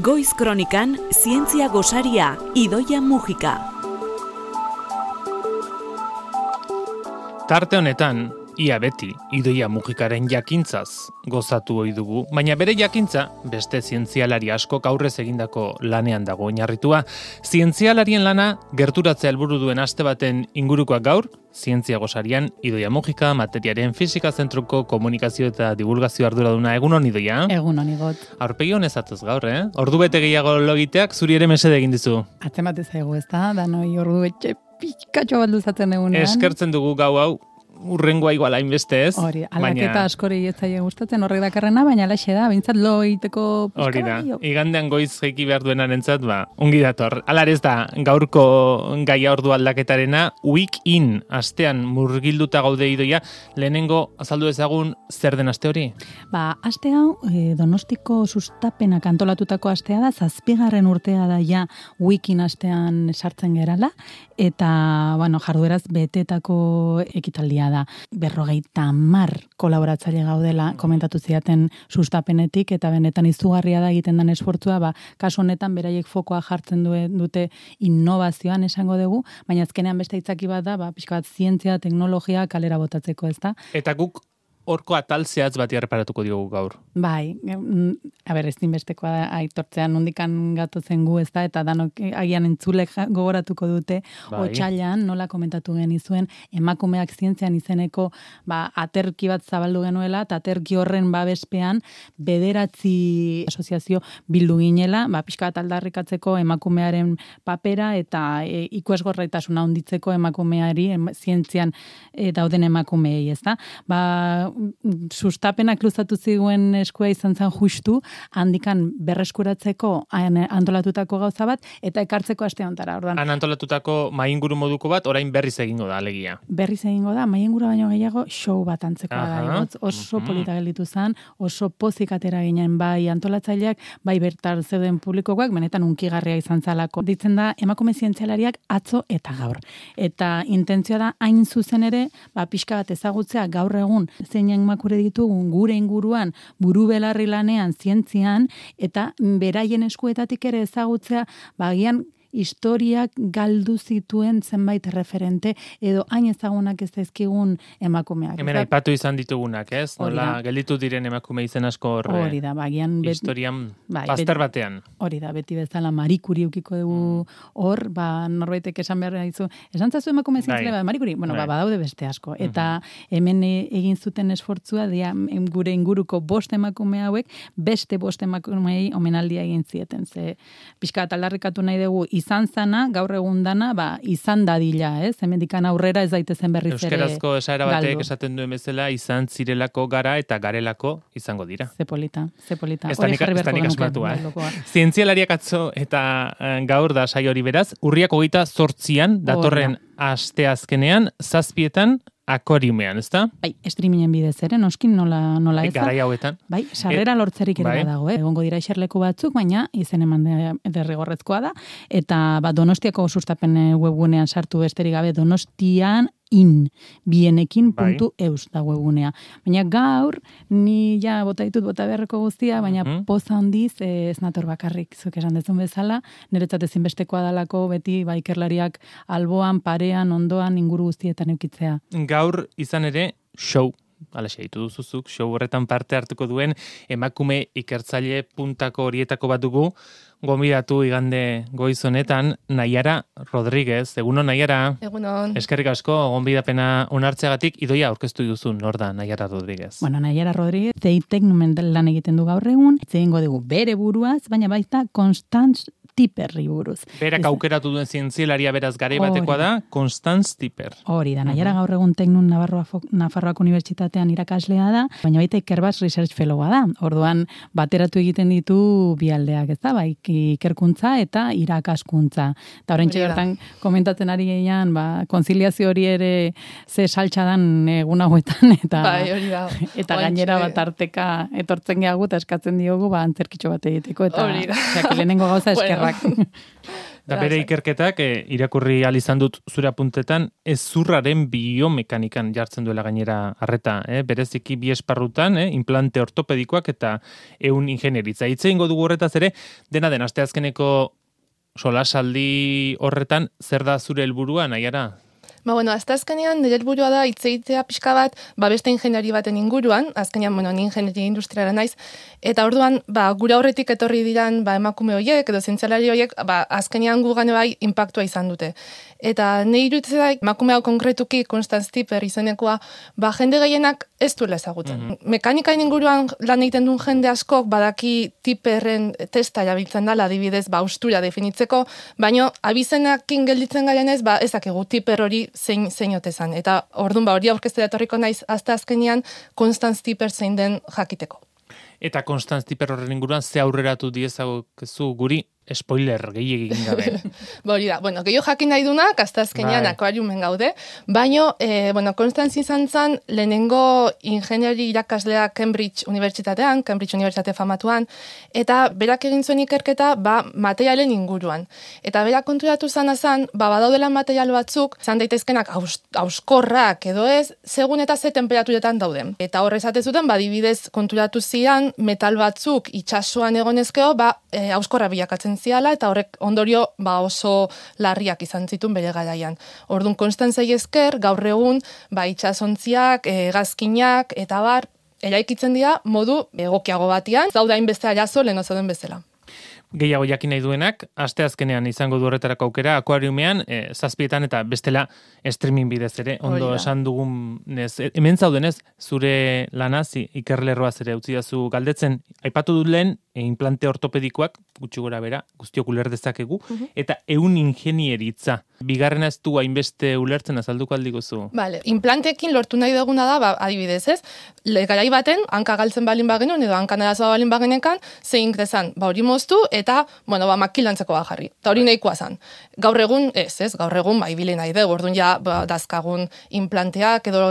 Goiz Kronikan, zientzia gosaria, Idoia Mujika. Tarte honetan, ia beti, Idoia Mujikaren jakintzaz gozatu ohi dugu, baina bere jakintza beste zientzialari askok aurrez egindako lanean dago oinarritua. Zientzialarien lana gerturatzea helburu duen aste baten ingurukoak gaur, zientzia gosarian Idoia Mujika, materiaren fisika zentruko komunikazio eta divulgazio arduraduna. Egunon, Idoia? Egunon, Igot. Aurpegi honez atoz gaur, Ordu bete gehiago logiteak zuri ere mesede egin dizu. Atzemate zaigu, ez da? Danoi ordu betxe pikatxo bat luzatzen egunean. Eskertzen dugu gau hau, urrengoa igual hainbeste ez. Hori, aldaketa askori ez zaie gustatzen horrek dakarrena, baina alaxe da, bintzat lo egiteko pixka. Hori da, igandean goiz jaiki behar duenarentzat, ongi dator. Hala ez da, gaurko gaia ordu aldaketarena, week in, astean murgilduta gaude Idoia, lehenengo azaldu ezagun zer den aste hori? Aste hau, Donostiko sustapenak antolatutako astea da, 7. urtea da ja week in astean sartzen gerala, eta, jardueraz betetako ekitaldia da. 50 kolaboratzaile gaudela komentatu zidaten sustapenetik, eta benetan izugarria da egiten den esfortzua, kasu honetan beraiek fokoa jartzen dute innovazioan esango dugu, baina azkenean beste hitzaki bat da, pixka bat zientzia, teknologia kalera botatzeko, ez da? Eta guk horko atal zehatz bati erreparatuko diogu gaur. Bai, ezinbestekoa aitortzean nondikan gatozen gu, ez da, eta danok agian entzulek gogoratuko dute, otsailean nola komentatu genizuen emakumeak zientzian izeneko aterki bat zabaldu genuela, eta aterki horren babespean 9 asoziazio bildu ginela, pixka bat aldarrikatzeko emakumearen papera eta ikusgarritasuna handitzeko emakumeari zientzian dauden emakumeei, ez da? Sustapenak luzatu ziguen eskua izan zen justu, handikan berreskuratzeko antolatutako gauza bat, eta ekartzeko aste hontara. Han antolatutako mainguru moduko bat, orain berriz egingo da, alegia. Berriz egingo da, mainguru baino gehiago show bat antzeko da. Oso polita gelditu zen, oso pozik atera ginen bai antolatzaileak, bai bertar zeuden publikoak, benetan unkigarria izan zalako. Ditzen da, emakume zientzialariak atzo eta gaur. Eta intentzioa da, hain zuzen ere, pixka bat ezagutzea gaur egun, zeinen makure ditugun gure inguruan buru belarri lanean zientzian, eta beraien eskuetatik ere ezagutzea, agian historiak galdu zituen zenbait referente, edo hain ezagunak ez daizkigun emakumeak. Hemen aipatu izan ditugunak, ez? Nola gelditu diren emakume izen asko horre. Hori da, historian bazter batean. Hori da, beti bezala Marie Curie ukiko dugu hor, norbaitek esan behar dizu, esan zazu emakume zientzile, Marie Curie, badaude beste asko. Eta hemen egin zuten esfortzua, gure inguruko 5 emakume hauek, beste 5 emakumeei omenaldia egin zieten. Ze pixka aldarrikatu nahi dugu, izan zana, gaur egun dana, izan dadila, ez? Hemendikan aurrera ez daitezen berriz ere galdu. Euskarazko esaera batek esaten duen bezala, izan zirelako gara eta garelako izango dira. Ze polita. Ez da nik asmatua. Zientzialariak atzo eta gaur da saio hori beraz, urriak 28an, datorren asteazkenean, 7 akoriumean, ez da? Bai, streamingen bidez ere, noskin nola ez da. Garai hauetan. Bai, sarrera lortzerik ere dago, egongo dira eserleku batzuk, baina izen eman derrigorrezkoa da, eta Donostiako sustapen webgunean sartu besterik gabe, Donostian bienekin.eus da webgunea. Baina gaur, ni bota beharreko guztia, baina poza handiz ez nator bakarrik, zuk esan dezun bezala, niretzat ezinbestekoa dalako beti ikerlariak alboan, parean, ondoan, inguru guztietan eukitzea. Gaur izan ere, show. Alaxe, ditu duzuzuk, show horretan parte hartuko duen emakume ikertzaile puntako horietako bat dugu, gonbidatu igande goiz honetan, Naiara Rodríguez. Egunon, Naiara? Egunon. Eskerrik asko, gonbidapena onartzeagatik, Idoia aurkeztu duzu, nor da Naiara Rodríguez? Naiara Rodríguez, zeitek numen lan egiten du gaur egun, egingo dugu bere buruaz, baina baita Constance Tipperri buruz. Berak aukeratu duen zientzialaria beraz gare batekoa da, Constance Tipper. Hori da, Naiara gaur egun Teknun Nafarroako Unibertsitatean irakaslea da, baina baita Ikerbas Research Fellowa da. Orduan, bateratu egiten ditu bi aldeak, ez da, ikerkuntza eta irakaskuntza. Eta horrentxe gertan komentatzen ari gehian, konziliazio hori ere ze saltxadan egun hauetan, eta gainera bat arteka etortzen gehagu eta eskatzen diogu, antzerkitxo bat egiteko, eta lehenengo gauza eskerrak. Da bere ikerketak, irakurri izan dut zure apuntetan, ezurraren biomekanikan jartzen duela gainera arreta, bereziki bi esparrutan, implante ortopedikoak eta ehun ingenieritza. Hitz egingo dugu horretaz ere, dena den asteazkeneko solasaldi horretan, zer da zure helburua, Naiara? Bueno, hasta azkenean nire helburua da hitz egitea pixka bat, beste ingeniari baten inguruan, azkenean, ni ingeniari industriara naiz, eta orduan, gura horretik etorri diran, emakume horiek, edo zientzialari horiek, azkenean gugane bai impactua izan dute. Eta nahi iruditzen da, emakume hau konkretuki, Constance Tipper izenekoa, jende gehienak ez duela ezagutzen. Mekanikain inguruan lan egiten duen jende askok, badaki Tipperren testa erabiltzen dela, adibidez, austura definitzeko, baino abizenakin gelditzen garenez, ezakigu Tipper hori zein otezan. Eta orduan hori aurkeztea etorriko naiz hasta azkenean Constance Tipper zein den jakiteko. Eta Constance Tipper horren inguruan ze aurreratu diezagokezu guri spoiler gehiagin gabe. Hori da, gehiago jakin nahi dunak, hasta azkenean akuariumen gaude, baino, Constance izan zen lehenengo ingeniari irakaslea Cambridge Unibertsitate famatuan, eta berak egin zuen ikerketa, materialen inguruan. Eta berak konturatu zan, badaudela material batzuk, zan daitezkenak auskorrak edo ez, segun eta ze temperaturetan dauden. Eta horre esate zuten, adibidez konturatu zian, metal batzuk itsasoan egonezkeo, auskorra bilakatzen ziala, eta horrek ondorio oso larriak izan zituen bere garaian. Orduan, Konstantzei esker, gaur egun, itsasontziak, hegazkinak, eta eraikitzen dira modu egokiago batian, dauda hainbeste arazo lehen zauden bezala. Gehiago jakin nahi duenak, asteazkenean izango du horretarako aukera, akuariumean, 7 eta bestela streaming bidez ere, ondo esan dugunez, hemen zaudenez, zure lanaz, ikerlerroaz ere utzi dazu galdetzen, aipatu dut lehen, implante ortopedikoak, gutxi gora bera, guztiok uler dezakegu, eta ehun ingenieritza. Bigarrena ez du hainbeste ulertzen azalduko aldiguzu. Implanteekin lortu nahi duguna da, adibidez ez, garai baten, hanka galtzen balin bagenuen, edo hankan arazoa balin bagenekan, zein dezan, hori moztu, eta, makilantzeko jarri. Eta hori nahikoa zan. Gaur egun, gaur egun, ibili nahi dugu, orduan ja, dazkagun implanteak, edo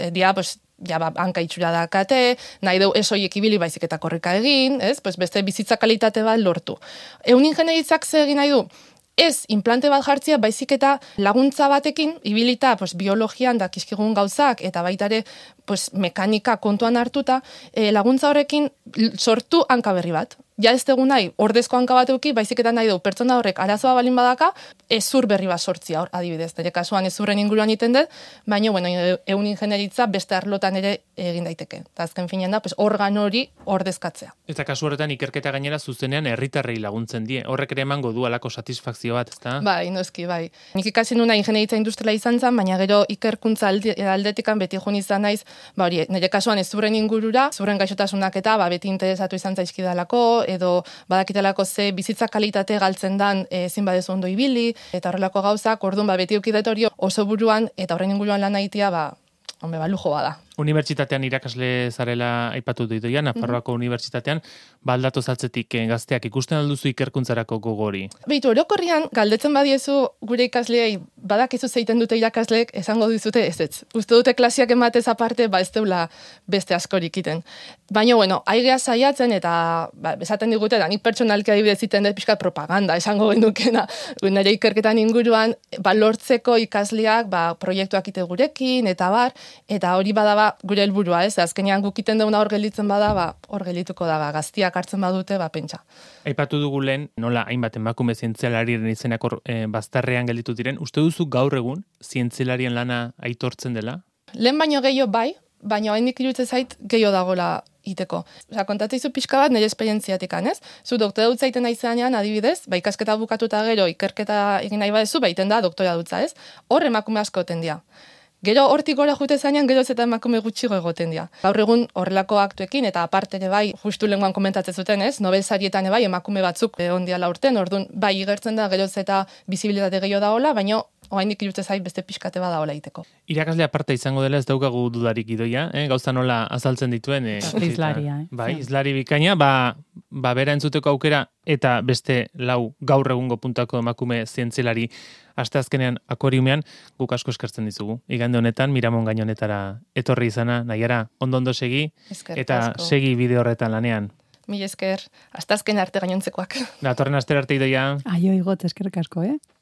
hanka itxura dakate, nahi dugu esoiek ibili baizik eta korrika egin, beste bizitza kalitate bat lortu. Ehun ingenieritzak ze egin nahi du? Ez implante bat jartzia, baizik eta laguntza batekin, ibilita biologian dakizkigun gauzak, eta baitare mekanika kontuan hartuta, laguntza horrekin sortu hanka berri bat. Ja ez dugu nahi, ordezko hanka bat euki, baizik eta nahi du, pertsona horrek arazoa balin badaka, ezur berri bat sortzia hor, adibidez. Nire kasuan ezurren inguruan iten dut, baina, ehun ingenieritza beste arlotan ere egin daiteke. Eta azken finean da, organo hori ordezkatzea. Eta kasu horretan ikerketa gainera zuzenean herritarrei laguntzen die. Horrek ere emango du alako satisfakzio bat, ezta? Noski. Nik ikasi nuna ingeniaritza industriala izan zen, baina gero ikerkuntza aldetikan beti joan izan naiz, nire kasuan ezurren ingurura, zurren gaixotasunak eta beti interesatu izan zaizkidalako, edo badakitelako ze bizitza kalitate galtzen dan ezin badezu ondo ibili, eta horrelako gauzak, orduan beti eukidetorio oso buruan, eta horren inguruan lan aitia, lujo bada. Unibertsitatean irakasle zarela aipatu dut Idoia, Nafarroako unibertsitatean, aldatu zatzetik gazteak ikusten alduzu ikerkuntzarako gogori? Beitu, orokorrian, galdetzen badiezu gure ikasleei, badakizu zeiten dute irakasleek, esango dizute ez. Uste dute klasiak ematez aparte, ez deula beste askorik iten. Baina, aigea saiatzen eta esaten digute, nik pertsonalki adibidez iten dut pixkat propaganda, esango gendukena, nire ikerketan inguruan, lortzeko ikasleak, proiektuak ite gurekin, eta hori badaba gure helburua, azkenean gukiten duguna hor gelditzen bada, hor geldituko da, gaztiak hartzen badute, pentsa. Aipatu dugu lehen, nola hainbat emakume zientzialariren izenak bazterrean gelditu diren, uste duzu gaur egun zientzialarien lana aitortzen dela? Lehen baino gehiago baina haindik iruditzen zait gehiago dagoela iteko. Kontatzeizu pixka bat nire esperientziatik, Zu doktora dutza iten naizean, adibidez, ikasketa bukatuta gero ikerketa egin nahi badezu, iten da doktora dutza, Hor emakume asko oten dira. Gero hortik gora jute zainan, geroz eta emakume gutxigo egoten dira. Gaur egun horrelako aktuekin, eta aparte ere justu lenguan komentatzen zuten, Nobel sarietan emakume batzuk ondiala urten, orduan igertzen da geroz eta bizibilitate gehiago daola, baina oraindik iruditzen zait beste pixkate badaola iteko. Irakasle aparte izango dela ez daukagu dudarik Idoia, gauza nola azaltzen dituen. Izlaria. Izlari bikaina, bera entzuteko aukera, eta beste gaur egungo puntako emakume zientzialari asteazkenean akuariumean guk asko eskertzen dizugu. Igande honetan, Miramon gainonetara etorri izana, Naiara, ondo segi, eta segi bide horretan lanean. Mil esker, hasta azken arte gainontzekoak. Datorren astera arte Idoia. Aio igot eskerrik asko,